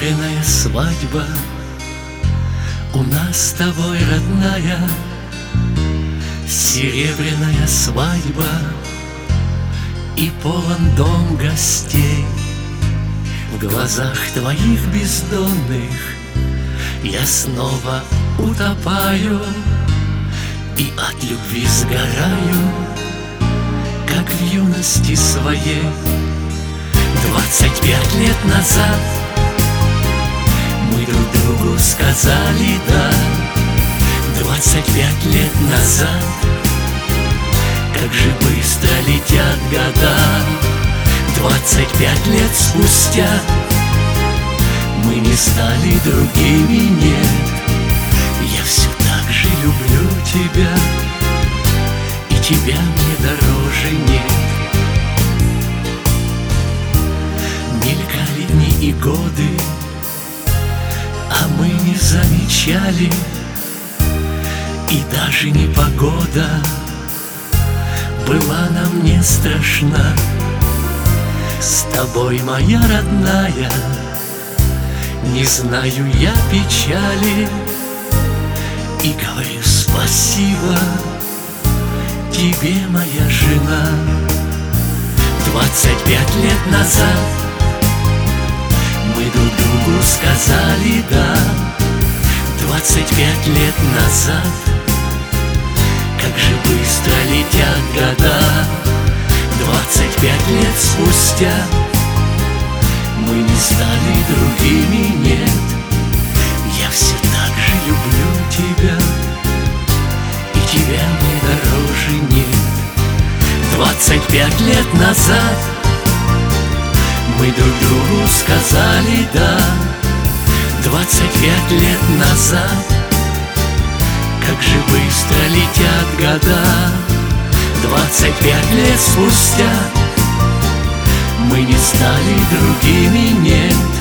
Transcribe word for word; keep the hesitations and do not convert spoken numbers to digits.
Серебряная свадьба у нас с тобой, родная. Серебряная свадьба, и полон дом гостей. В глазах твоих бездонных я снова утопаю и от любви сгораю, как в юности своей. Двадцать пять лет назад мы друг другу сказали «да». Двадцать пять лет назад, как же быстро летят года. Двадцать пять лет спустя мы не стали другими, нет. Я все так же люблю тебя, и тебя мне дороже нет. Мелькали дни и годы, а мы не замечали, и даже непогода была нам не страшна. С тобой, моя родная, не знаю я печали, и говорю спасибо тебе, моя жена. Двадцать пять лет назад мы друг другу сказали «да». Двадцать пять лет назад, как же быстро летят года. Двадцать пять лет спустя мы не стали другими, нет. Я все так же люблю тебя, и тебя мне дороже нет. Двадцать пять лет назад мы друг другу сказали «да». Двадцать пять лет назад, как же быстро летят года. Двадцать пять лет спустя мы не стали другими, нет.